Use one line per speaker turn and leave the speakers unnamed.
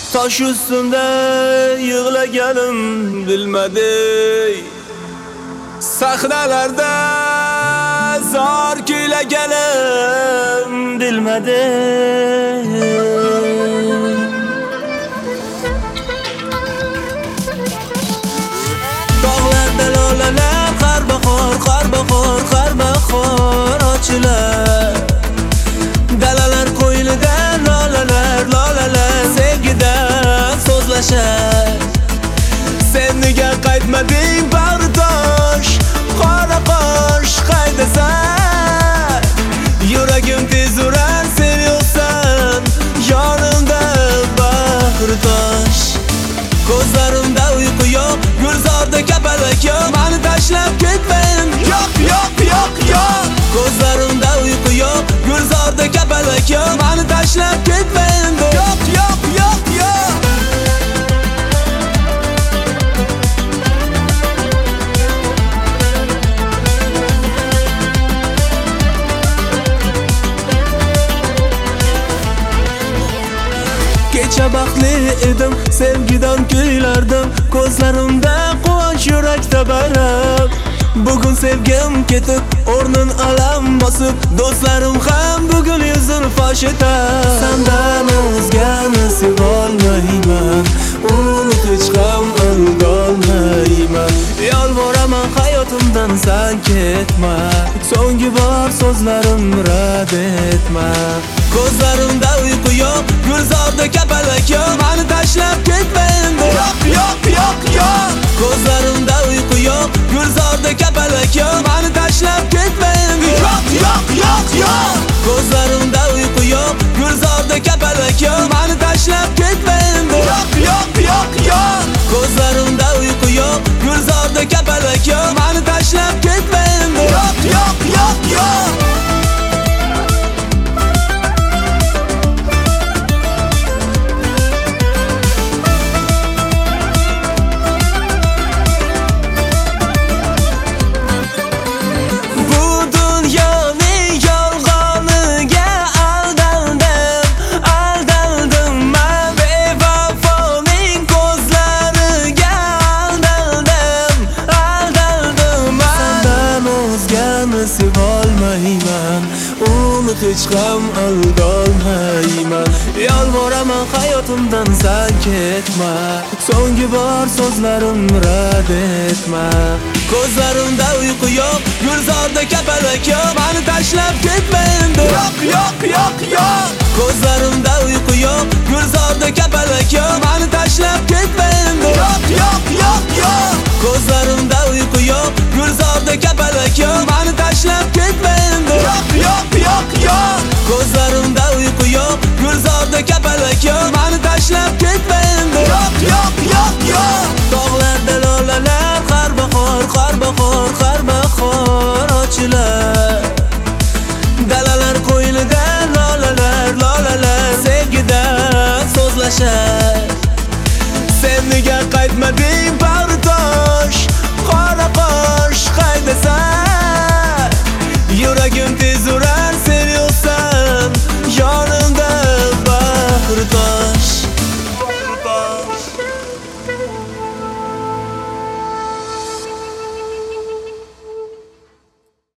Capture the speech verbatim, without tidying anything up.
Taş üstünde yığlaganim bilmedi, sahnalarda zor kuylaganim bilmedi. Dağlarda lolalar har bahor, har bahor, har bahor ochilar. Dalalar qo'ynida lolalar, lolalar sevgidan so'zlashar. Sen nega qaytmading bag'ri tosh, qora qosh qaydasan? Yuragim tez urar, sen yo'qsan yonimda bag'ri tosh. Ko'zlarimda uyqu yo'q, gulzorda kapalak yo'q, meni tashlab ketmang. Yo'q, yo'q, yo'q, yo'q. Ko'zlarimda uyqu yo'q, gulzorda kapalak yo'q, meni tashlab ketmang. Yo'q, yo'q, yo'q, yo'q. Kecha baxtli edim, sevgidan kuylardim, ko'zlarimda quvonch, yurakda bayram. Bugun sevgim ketib, o'rnin alam bosib, do'stlarim ham bugun yuzin fosh etar. Sendan o'zgani sevolmayman, uni hech ham algolmayman. Yolvoraman hayotimdan sen ketma, so'nggi bor so'zlarim rad etma. Ko'zlarimda uyqu yo'q, gulzorda kapalak yo'q, meni tashlab ketmang. Yo'q, yo'q, yo'q, yo'q. Ko'zlarimda uyqu yo'q, gulzorda kapalak yo'q, meni tashlab ketmang. Yo'q, yo'q, yo'q, yo'q. Ko'zlarimda uyqu yo'q, gulzorda kapalak yo'q, meni tashlab ketmang. Yo'q, yo'q, yo'q, yo'q. Ko'zlarimda uyqu yo'q, gulzorda kapalak yo'q, meni tashlab ketmang. Yo'q, yo'q, yo'q, yo'q. Sevolmayman, uni hech ham aldolmayman. Yolvoraman hayotimdan sen ketma, so'nggi bor so'zlarim rad etma. Ko'zlarimda uyqu yo'q, gulzorda kapalak yo'q, meni tashlab ketmang. Yo'q, yo'q, yo'q, yo'q. Ko'zlarimda uyqu yo'q, gulzorda kapalak yo'q, meni tashlab ketmang. Yo'q, yo'q, yo'q, yo'q. Ko'zlarimda uyqu yo'q, gulzorda kapalak yo'q, meni tashlab ketmang. Yo'q, yo'q, yo'q, yo'q. Ko'zlarimda uyqu yo'q, gulzorda kapalak yo'q, meni tashlab ketmang. Yo'q, yo'q, yo'q, yo'q. Tog'larda lolalar har bahor, har bahor, har bahor ochilar. Dalalar qo'ynida lolalar, lolalar sevgidan so'zlashar. Sen nega qaytmading bag'ri tosh, qora qosh qaydasan? Yuragim tez urar.